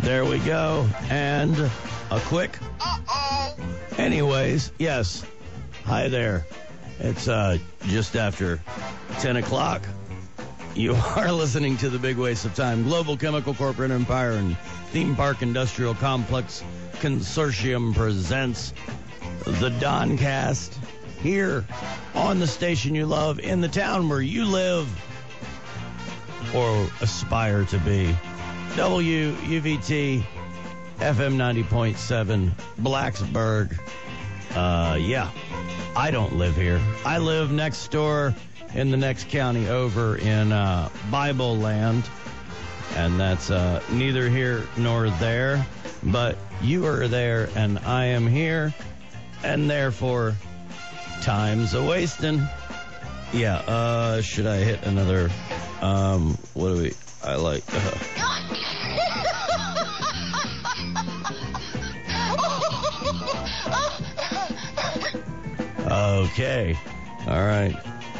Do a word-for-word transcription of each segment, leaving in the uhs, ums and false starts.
There we go. And a quick. Uh-oh. Anyways, yes. Hi there. It's uh, just after ten o'clock. You are listening to The Big Waste of Time. Global Chemical Corporate Empire and Theme Park Industrial Complex Consortium presents the Doncast here on the station you love in the town where you live or aspire to be. W U V T F M ninety point seven Blacksburg. Uh, yeah, I don't live here. I live next door in the next county over in uh, Bible Land, and that's uh, neither here nor there, but you are there and I am here, and therefore time's a wasting. Yeah, uh, should I hit another, um, what do we, I like, uh, okay, all right.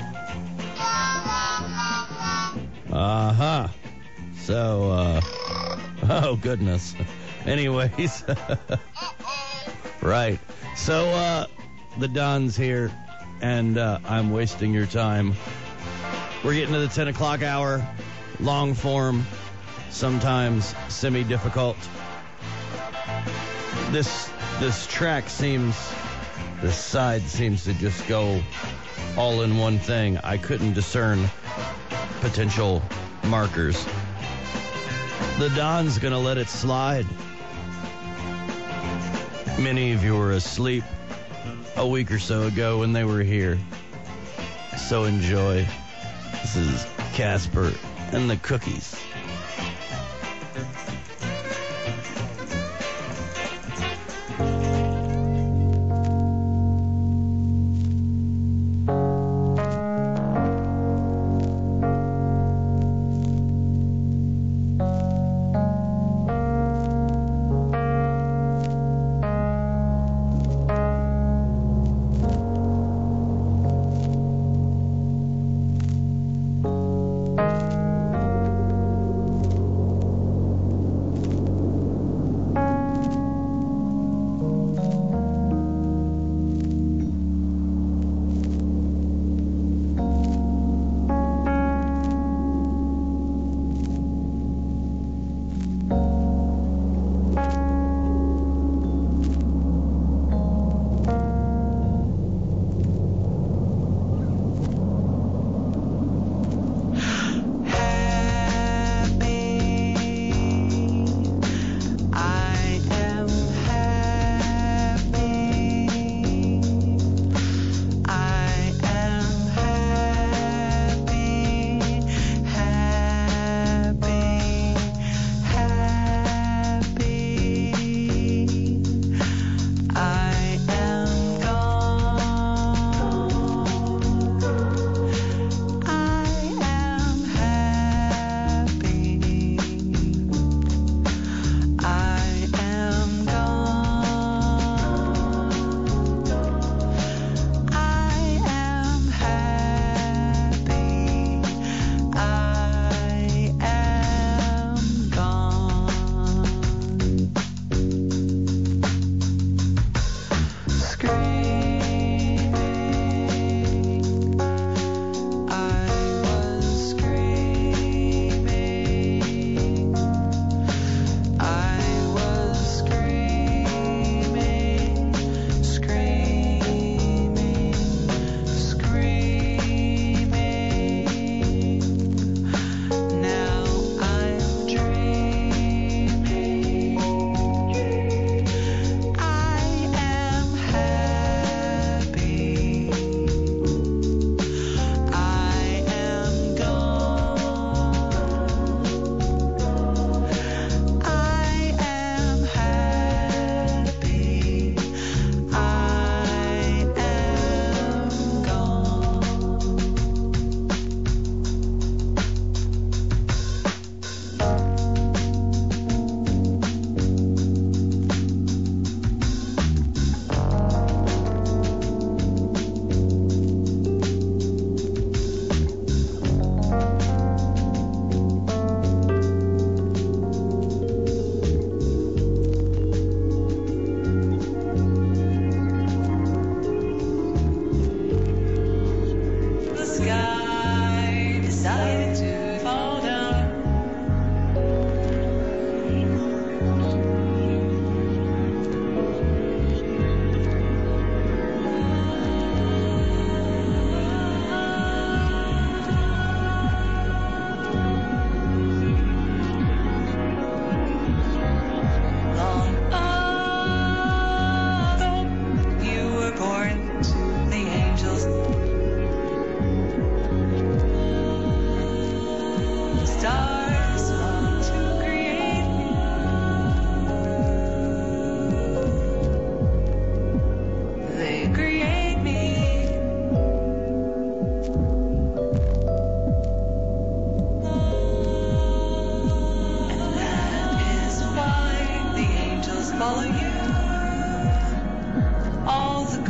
Uh-huh. So, uh, oh, goodness. Anyways, right. So, uh, the Don's here, and uh, I'm wasting your time. We're getting to the ten o'clock hour, long form, sometimes semi-difficult. This, this track seems, this side seems to just go all in one thing. I couldn't discern potential markers. The Don's gonna let it slide. Many of you were asleep a week or so ago when they were here. So enjoy. This is Casper and the Cookies.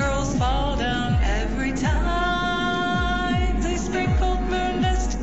girls fall down every time they sprinkled moon dust.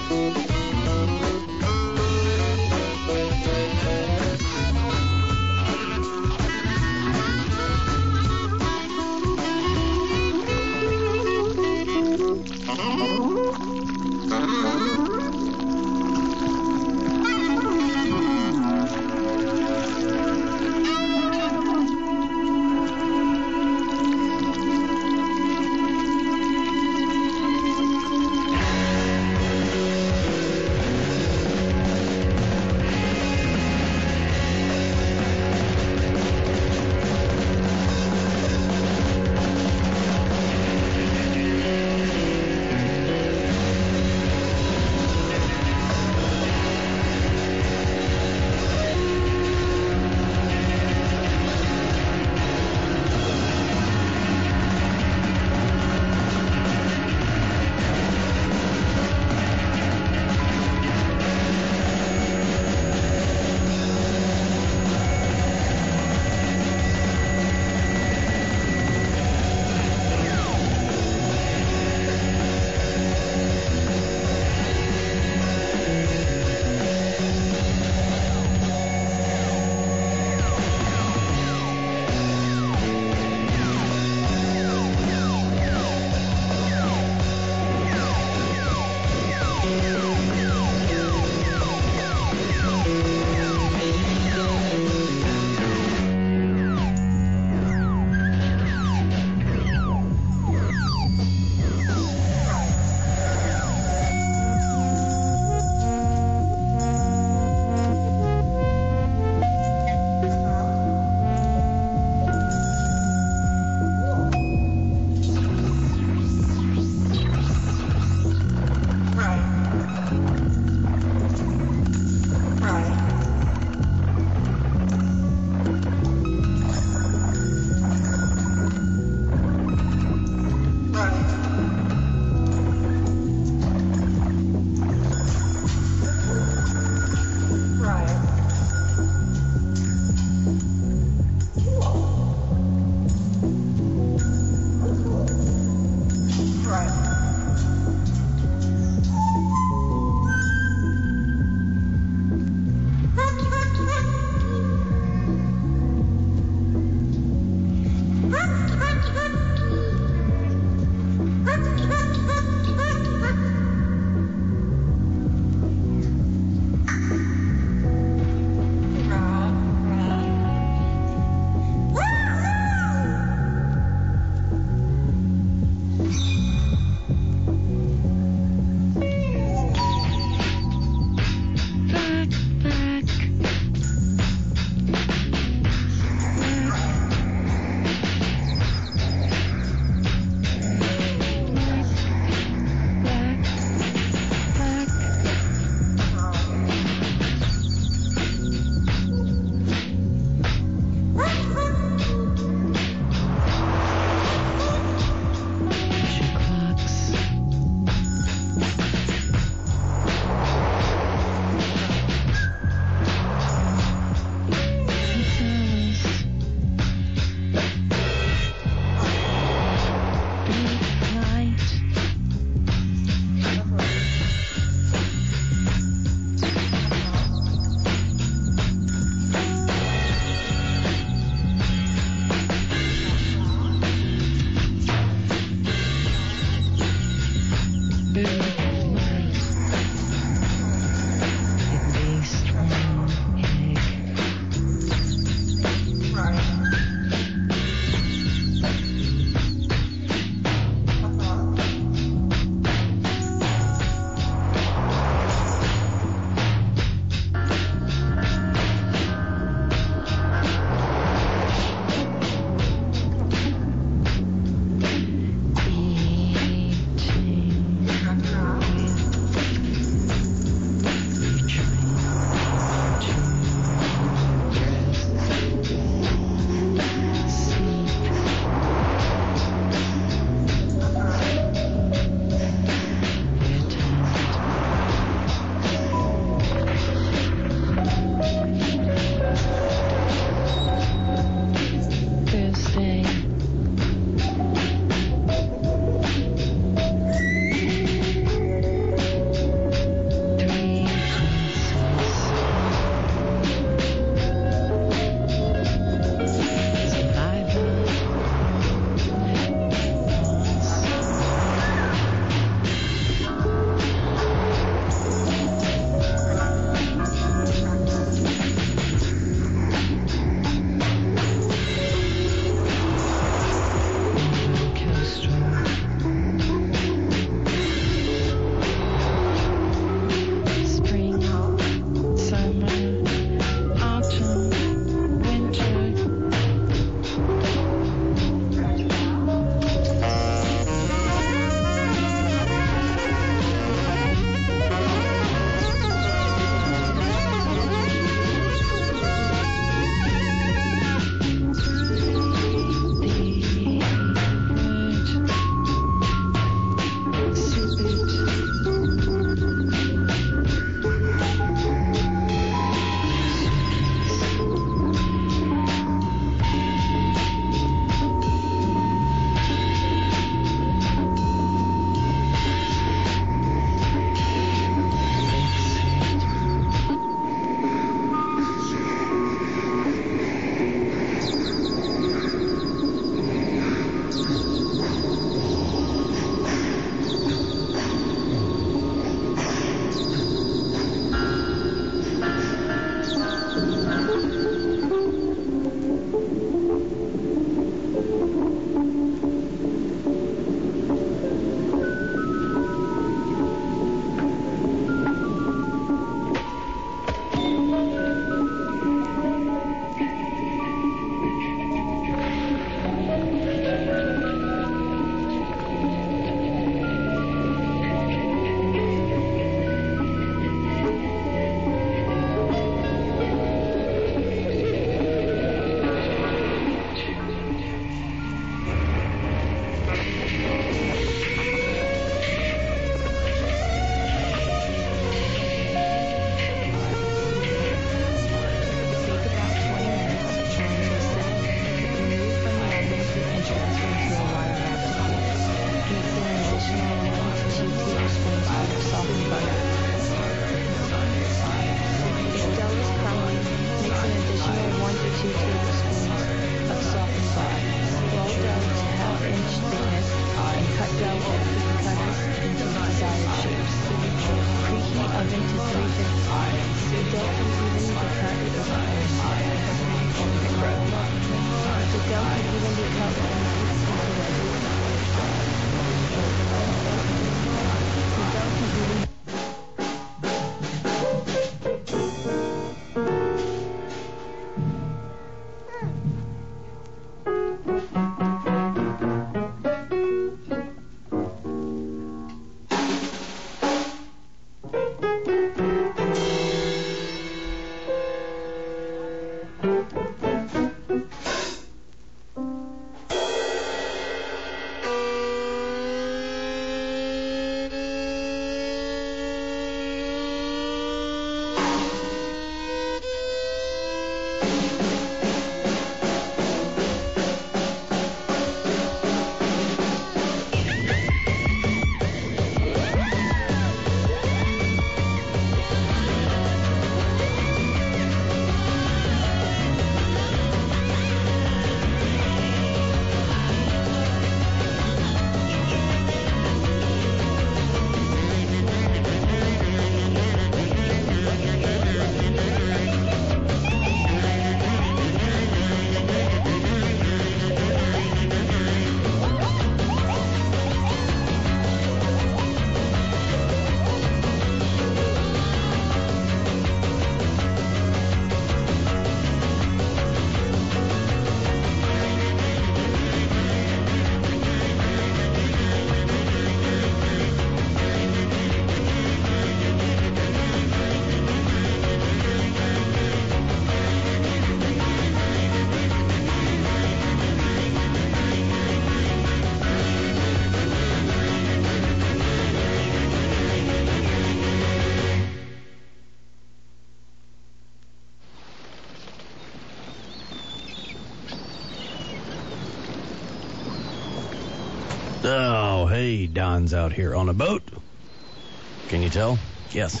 Hey, Don's out here on a boat. Can you tell? Yes.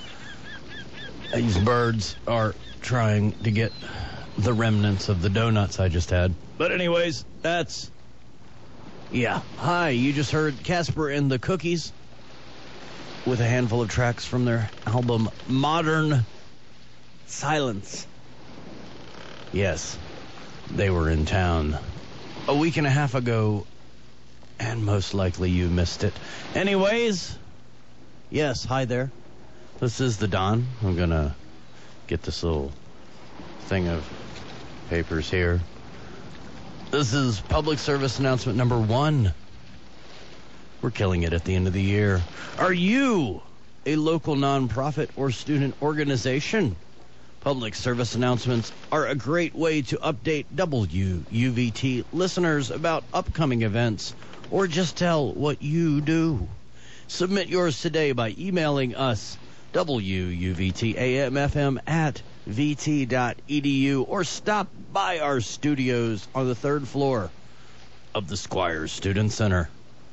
These birds are trying to get the remnants of the donuts I just had. But anyways, that's... Yeah. Hi, you just heard Casper and the Cookies with a handful of tracks from their album Modern Silence. Yes, they were in town a week and a half ago, and most likely you missed it. Anyways, yes, hi there. This is the Don. I'm going to get this little thing of papers here. This is public service announcement number one. We're killing it at the end of the year. Are you a local nonprofit or student organization? Public service announcements are a great way to update W U V T listeners about upcoming events or just tell what you do. Submit yours today by emailing us W U V T A M F M at v t dot e d u or stop by our studios on the third floor of the Squires Student Center.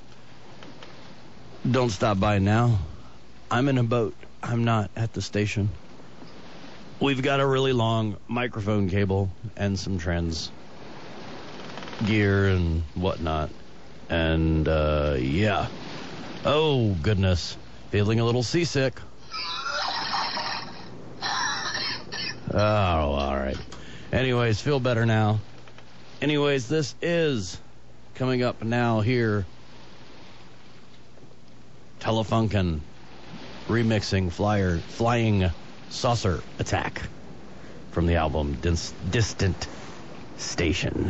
Don't stop by now. I'm in a boat. I'm not at the station. We've got a really long microphone cable and some trans gear and whatnot. And, uh, yeah. Oh, goodness. Feeling a little seasick. Oh, all right. Anyways, feel better now. Anyways, this is coming up now here. Telefunken remixing Flyer Flying Saucer Attack from the album Dis- Distant Station.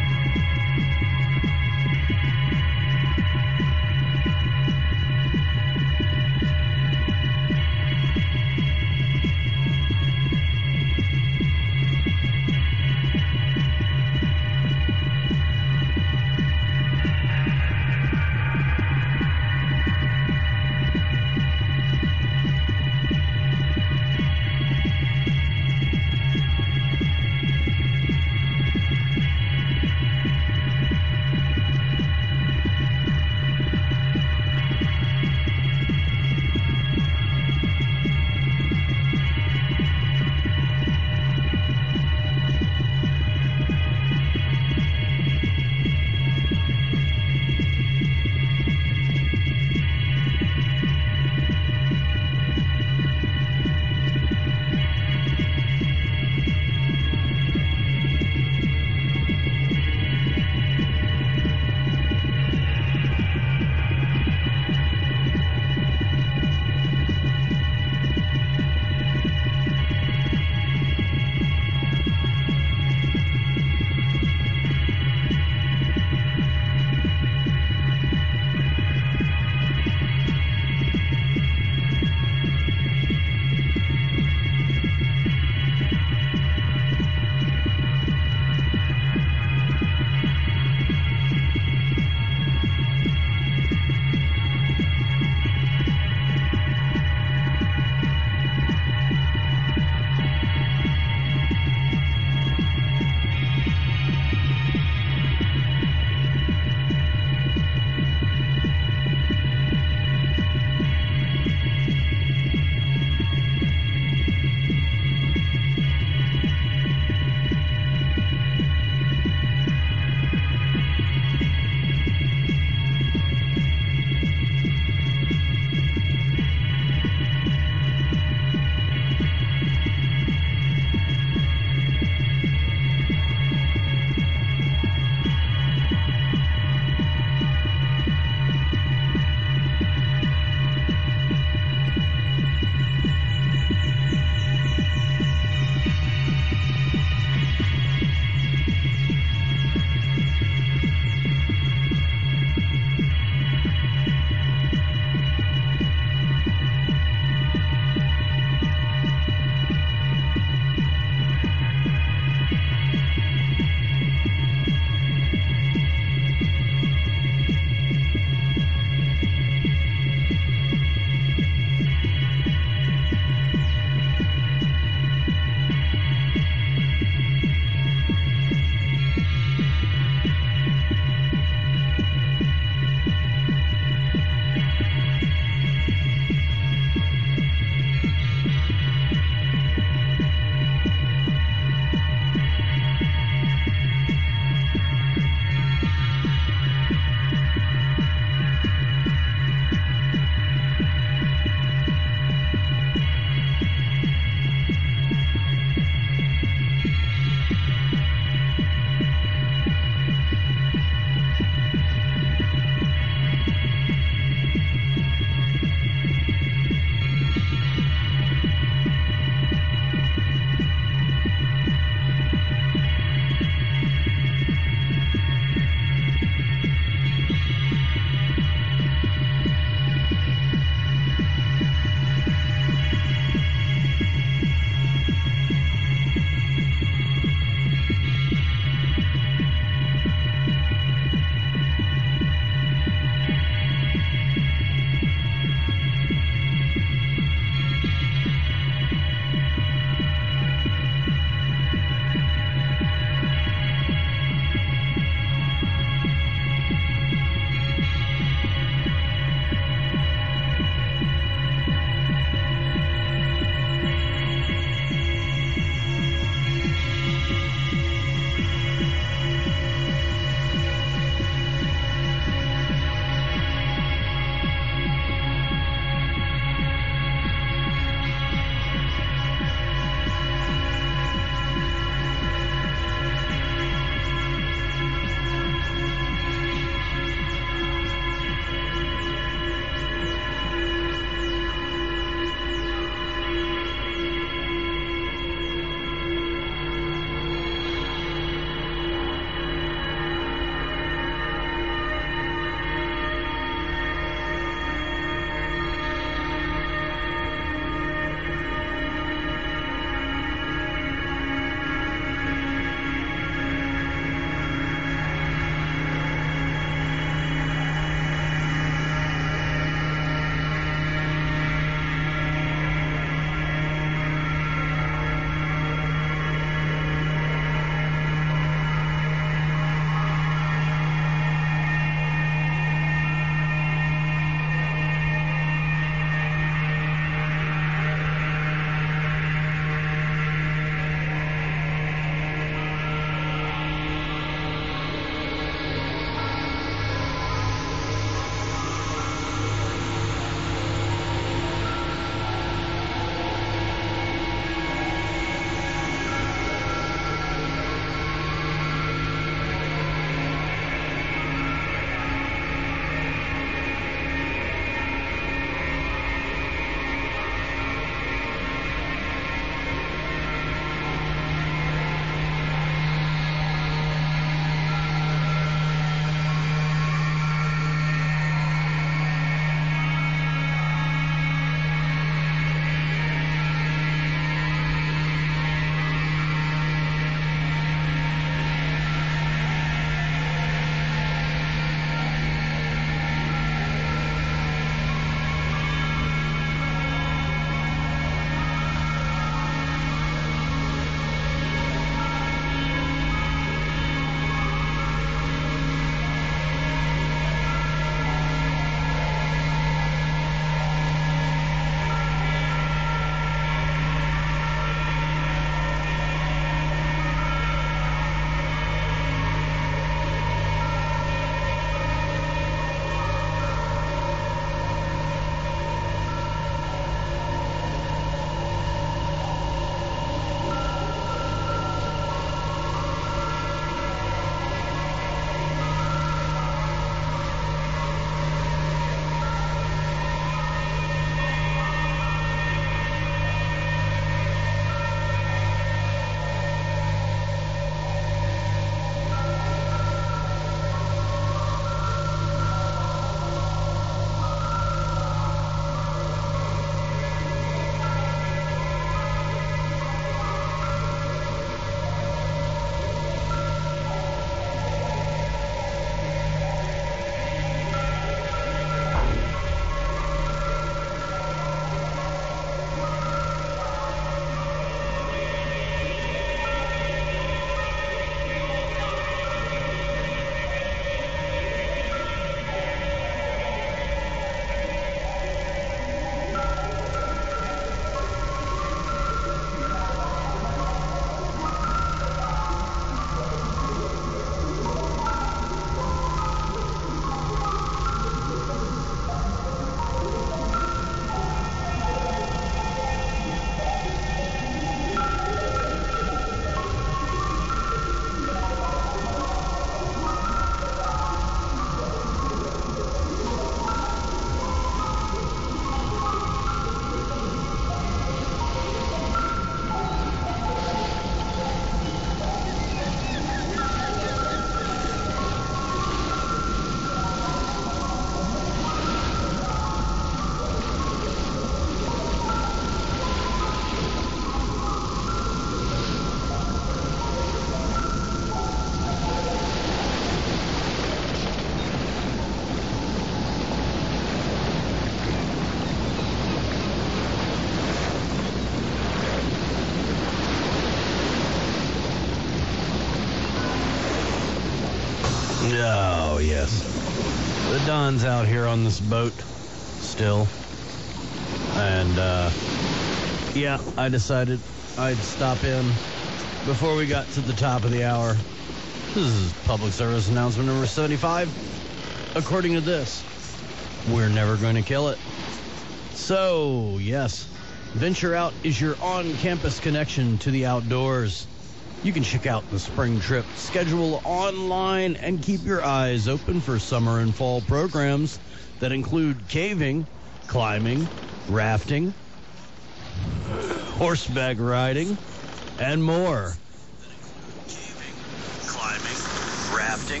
The Don's out here on this boat still. And, uh, yeah, I decided I'd stop in before we got to the top of the hour. This is public service announcement number seventy-five. According to this, we're never going to kill it. So, yes, Venture Out is your on-campus connection to the outdoors. You can check out the spring trip schedule online and keep your eyes open for summer and fall programs that include caving, climbing, rafting, horseback riding, and more. Caving, climbing, rafting,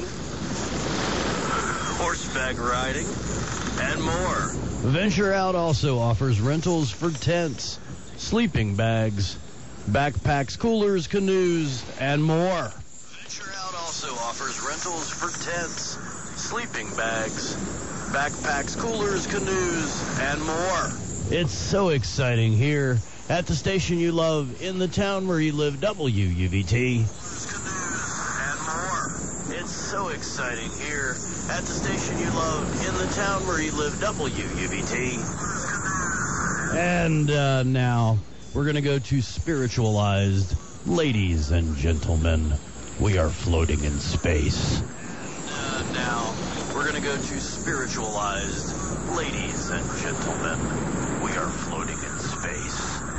horseback riding, and more. Venture Out also offers rentals for tents, sleeping bags, backpacks, coolers, canoes, and more. Venture Out also offers rentals for tents, sleeping bags, backpacks, coolers, canoes, and more. It's so exciting here at the station you love in the town where you live, W U V T. And more. It's so exciting here at the station you love in the town where you live, W U V T. And uh, now we're going to go to spiritualized. Ladies and gentlemen, we are floating in space. And uh, now we're going to go to spiritualized. Ladies and gentlemen, we are floating in space.